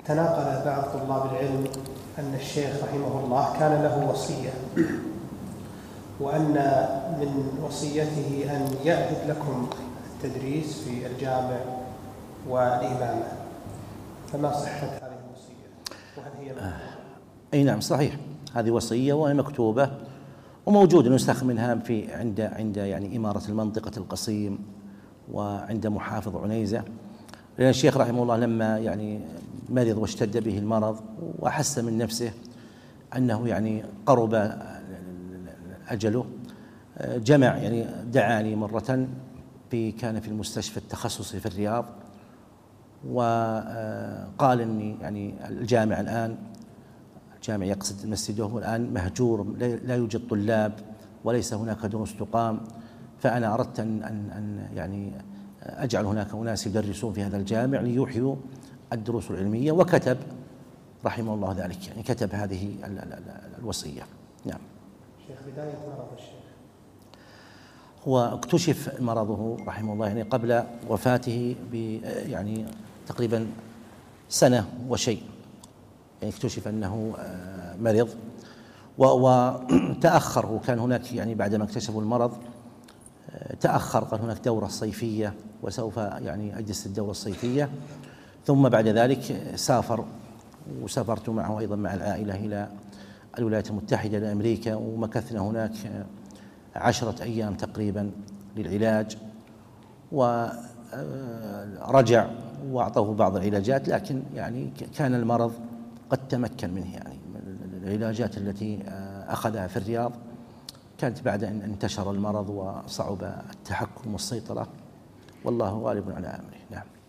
تناقل بعض طلاب العلم أن الشيخ رحمه الله كان له وصية، وأن من وصيته أن يعهد لكم التدريس في الجامع والإمامة، فما صحة هذه الوصية وهل هي مكتوبة؟ أي نعم صحيح، هذه وصية وهي مكتوبة وموجود نسخ منها في عند يعني إمارة المنطقة القصيم وعند محافظ عنيزة، لأن الشيخ رحمه الله لما يعني مرض واشتد به المرض وأحس من نفسه أنه يعني قرب أجله، جمع يعني دعاني مرة كان في المستشفى التخصصي في الرياض، وقال إني يعني الجامع الآن، الجامع يقصد مسجده الآن مهجور، لا يوجد طلاب وليس هناك دروس تقام، فأنا أردت أن يعني أجعل هناك أناس يدرسون في هذا الجامع ليحيوا الدروس العلمية، وكتب رحمه الله ذلك، يعني كتب هذه الوصية. نعم. شيخ، بداية مرض الشيخ هو اكتشف مرضه رحمه الله يعني قبل وفاته يعني تقريبا سنة وشيء، يعني اكتشف أنه مرض وتأخر، وكان هناك يعني بعدما اكتشفوا المرض تأخر، قال هناك دورة صيفية وسوف يعني أجلس الدورة الصيفية، ثم بعد ذلك سافر، وسافرت معه أيضا مع العائلة إلى الولايات المتحدة لأمريكا، ومكثنا هناك 10 أيام تقريبا للعلاج، ورجع وأعطوه بعض العلاجات، لكن يعني كان المرض قد تمكن منه، يعني العلاجات التي أخذها في الرياض كانت بعد أن انتشر المرض وصعب التحكم والسيطرة، والله غالب على أمره. نعم.